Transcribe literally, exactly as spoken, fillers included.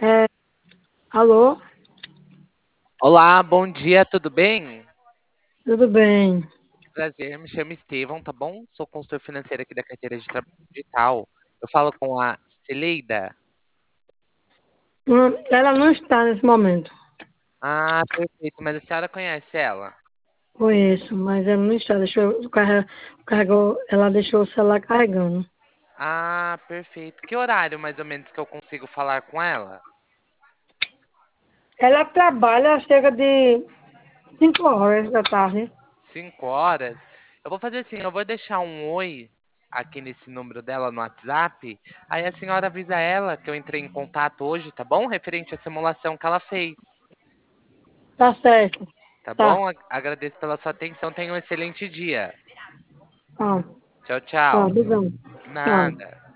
É, alô, Olá, bom dia, tudo bem? tudo bem? Prazer, me chamo Estevão, tá bom? Sou consultor financeiro aqui da carteira de trabalho digital. Eu falo com a Celeida. Hum, Ela não está nesse momento. Ah, perfeito, mas a senhora conhece ela? Conheço, mas ela não está. Deixou, carre- carregou, ela deixou o celular carregando. Ah, perfeito. Que horário mais ou menos que eu consigo falar com ela? Ela trabalha cerca de cinco horas da tarde. Cinco horas? Eu vou fazer assim, eu vou deixar um oi aqui nesse número dela no WhatsApp. Aí a senhora avisa ela que eu entrei em contato hoje, tá bom? Referente à simulação que ela fez. Tá certo. Tá Tá. bom? A- Agradeço pela sua atenção. Tenha um excelente dia. Ó, Tchau, ó, tchau. obrigado. Tchau. Nada.